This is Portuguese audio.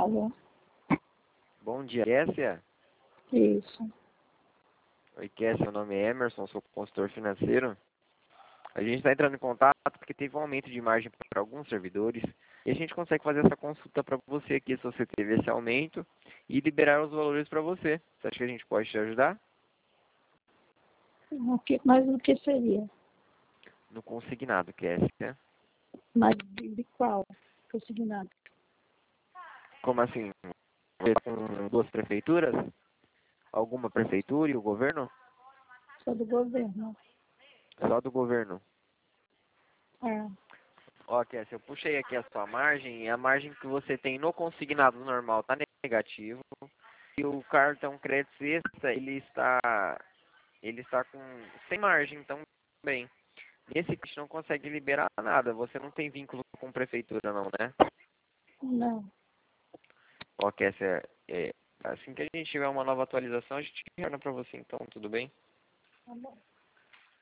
Alô? Bom dia, Kessia. Isso. Oi, Kessia, meu nome é Emerson, sou consultor financeiro. A gente está entrando em contato porque teve um aumento de margem para alguns servidores e a gente consegue fazer essa consulta para você aqui, se você teve esse aumento, e liberar os valores para você. Você acha que a gente pode te ajudar? Mas o que seria? No consignado, Kessia. Mas de qual? Consignado. Como assim? Você tá com duas prefeituras? Alguma prefeitura e o governo? Só do governo. Só do governo. É. Ó, Kessia, eu puxei aqui a sua margem e a margem que você tem no consignado normal está negativo. E o cartão crédito extra, ele está com sem margem também. Nesse que a gente não consegue liberar nada. Você não tem vínculo com prefeitura não, né? Não. Ó, Kessia, assim que a gente tiver uma nova atualização, a gente retorna para você então, tudo bem? Tá bom.